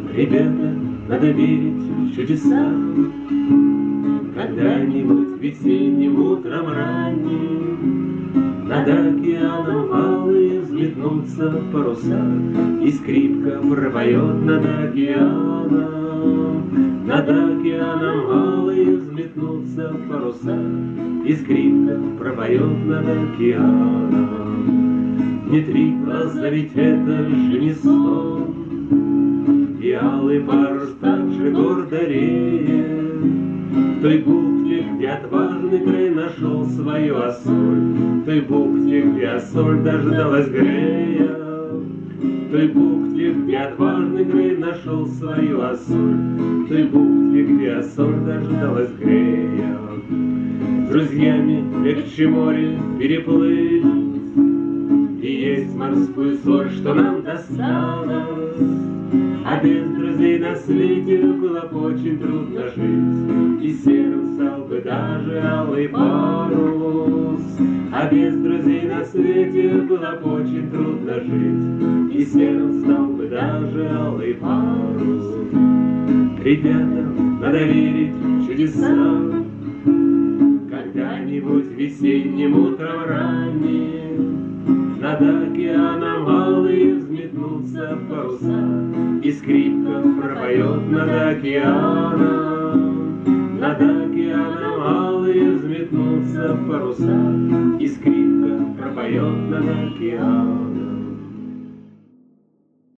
Ребята, надо верить в чудеса, когда-нибудь весенним утром ранним над океаном алые взметнутся паруса, и скрипка пропоет над океаном. Над океаном алые взметнутся паруса, и скрипка пропоет над океаном. Не три глаза, ведь это же не сон, и алый парус так же гордо реет в той бухте, где отважный Грей нашел свою осоль, в той бухте, где осоль дождалась Грея, в той бухте, где отважный Грей нашел свою осоль, в той бухте, где осоль дождалась Грея. С друзьями легче море переплыть, и есть морскую соль, что нам досталось. А без друзей на свете было бы очень трудно жить, и серым стал бы даже алый парус. А без друзей на свете было бы очень трудно жить, и серым стал бы даже алый парус. Ребята, надо верить в чудеса, когда-нибудь весенним утром ранним над океаном алые взметнутся паруса, и скрипка пропоет над океаном. Над океаном алые взметнутся паруса, и скрипка пропоет над океаном.